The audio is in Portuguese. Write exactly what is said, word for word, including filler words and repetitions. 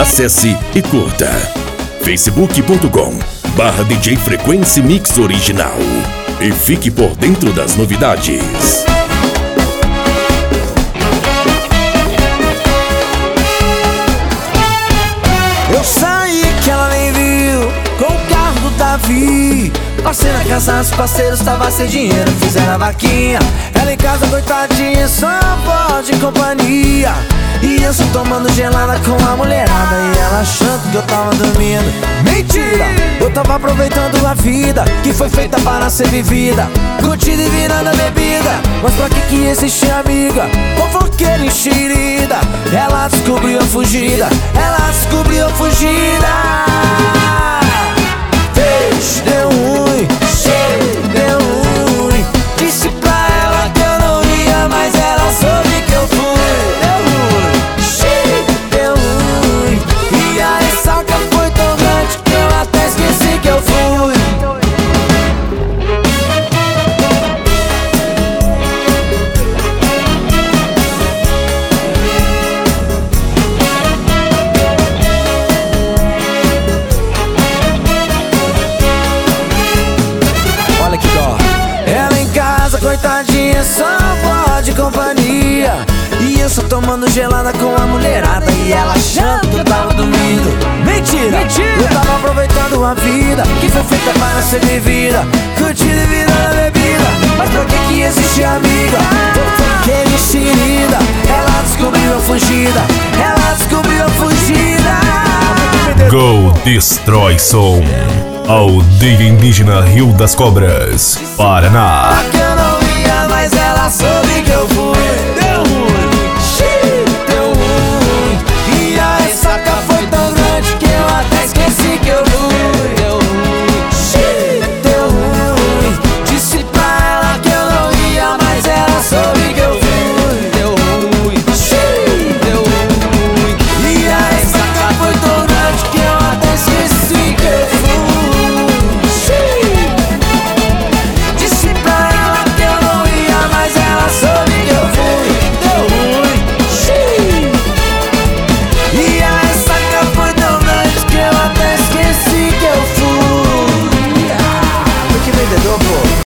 Acesse e curta facebook ponto com barra D J Frequency Mix Original e fique por dentro das novidades. Eu saí que ela nem viu com o carro do Davi. Passei na casa dos parceiros, tava sem dinheiro, fizeram a vaquinha. Ela em casa coitadinha, só avó de companhia. E eu só tomando gelada com a mulherada, e ela achando que eu tava dormindo. Mentira! Eu tava aproveitando a vida que foi feita para ser vivida, curtida e virando a bebida. Mas pra que que existe amiga? Fofoqueira enxerida. Ela descobriu a fugida, ela descobriu a fugida. Fez, deu ruim, cheio, deu ruim. Disse pra ela que eu não ia, mas ela soube que eu fui. Deu ruim, cheio, deu ruim. E a ressaca foi tão grande que eu até esqueci que eu fui. Olha que dó. Ela em casa, coitadinha, só avó de companhia. E eu só tomando gelada com a mulherada, e ela achando que eu tava dormindo. Mentira! Mentira! Eu tava aproveitando a vida que foi feita para ser vivida, curtida e virando a bebida. Mas pra que que existe amiga? Fofoqueira enxerida. Ela descobriu a fugida, ela descobriu a fugida. Go Destrói Som, aldeia indígena Rio das Cobras, Paraná. Que eu não ia, mas ela soube.